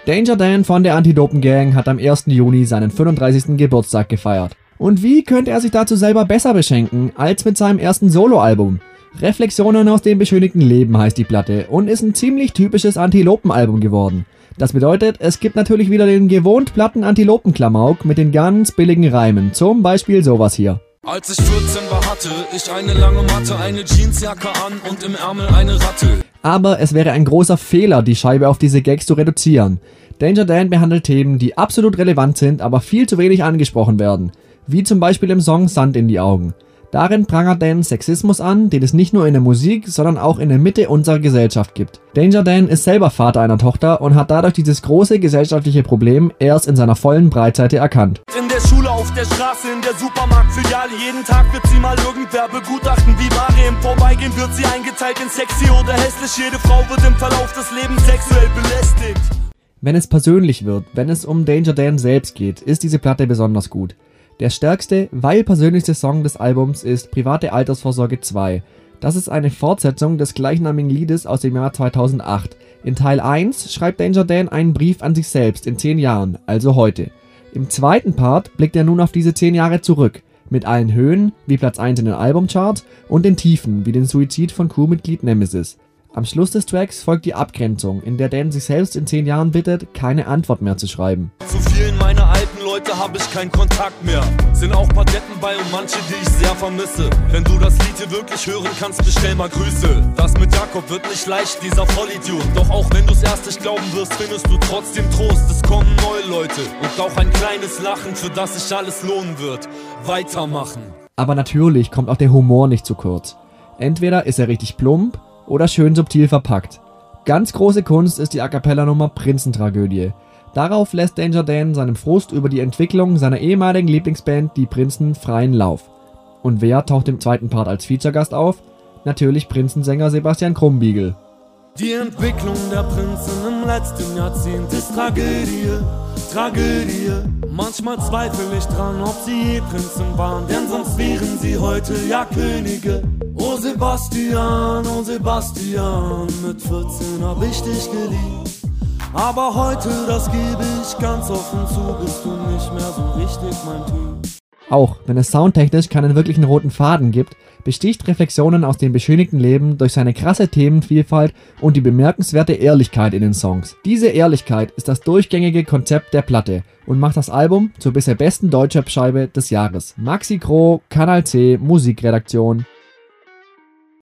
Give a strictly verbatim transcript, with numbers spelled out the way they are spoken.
Danger Dan von der Antilopen Gang hat am ersten Juni seinen fünfunddreißigsten Geburtstag gefeiert. Und wie könnte er sich dazu selber besser beschenken als mit seinem ersten Soloalbum? Reflexionen aus dem beschönigten Leben heißt die Platte und ist ein ziemlich typisches Antilopen-Album geworden. Das bedeutet, es gibt natürlich wieder den gewohnt platten Antilopen-Klamauk mit den ganz billigen Reimen, zum Beispiel sowas hier. Als ich vierzehn war, hatte ich eine lange Matte, eine Jeansjacke an und im Ärmel eine Ratte. Aber es wäre ein großer Fehler, die Scheibe auf diese Gags zu reduzieren. Danger Dan behandelt Themen, die absolut relevant sind, aber viel zu wenig angesprochen werden. Wie zum Beispiel im Song Sand in die Augen. Darin prangert Dan Sexismus an, den es nicht nur in der Musik, sondern auch in der Mitte unserer Gesellschaft gibt. Danger Dan ist selber Vater einer Tochter und hat dadurch dieses große gesellschaftliche Problem erst in seiner vollen Breitseite erkannt. In der Schule, auf der Straße, in der Supermarktfiliale, jeden Tag wird sie mal irgendwer begutachten, wie Ware im Vorbeigehen wird sie eingeteilt in sexy oder hässlich. Jede Frau wird im Verlauf des Lebens sexuell belästigt. Wenn es persönlich wird, wenn es um Danger Dan selbst geht, ist diese Platte besonders gut. Der stärkste, weil persönlichste Song des Albums ist Private Altersvorsorge zwei. Das ist eine Fortsetzung des gleichnamigen Liedes aus dem Jahr zweitausendacht. In Teil eins schreibt Danger Dan einen Brief an sich selbst in zehn Jahren, also heute. Im zweiten Part blickt er nun auf diese zehn Jahre zurück, mit allen Höhen, wie Platz eins in den Albumcharts, und den Tiefen, wie den Suizid von Crewmitglied Nemesis. Am Schluss des Tracks folgt die Abgrenzung, in der Dan sich selbst in zehn Jahren bittet, keine Antwort mehr zu schreiben. Zu vielen meiner alten Leute habe ich keinen Kontakt mehr. Sind auch Patienten bei und manche, die ich sehr vermisse. Wenn du das Lied hier wirklich hören kannst, bestell mal Grüße. Das mit Jakob wird nicht leicht, dieser Vollidiot. Doch auch wenn du's erst nicht glauben wirst, findest du trotzdem Trost. Es kommen neue Leute und auch ein kleines Lachen, für das sich alles lohnen wird. Weitermachen. Aber natürlich kommt auch der Humor nicht zu kurz. Entweder ist er richtig plump oder schön subtil verpackt. Ganz große Kunst ist die A-Cappella-Nummer Prinzentragödie. Darauf lässt Danger Dan seinem Frust über die Entwicklung seiner ehemaligen Lieblingsband, die Prinzen, freien Lauf. Und wer taucht im zweiten Part als Feature-Gast auf? Natürlich Prinzensänger Sebastian Krumbiegel. Die Entwicklung der Prinzen im letzten Jahrzehnt ist Tragödie, Tragödie. Manchmal zweifle ich dran, ob sie je Prinzen waren, denn sonst wären sie heute ja Könige. Oh Sebastian, oh Sebastian, mit vierzehn hab ich dich geliebt. Aber heute, das gebe ich ganz offen zu, bist du nicht mehr so richtig mein Typ. Auch wenn es soundtechnisch keinen wirklichen roten Faden gibt, besticht Reflexionen aus dem beschönigten Leben durch seine krasse Themenvielfalt und die bemerkenswerte Ehrlichkeit in den Songs. Diese Ehrlichkeit ist das durchgängige Konzept der Platte und macht das Album zur bisher besten Deutschrap-Scheibe des Jahres. Maxi Gro, Kanal C, Musikredaktion.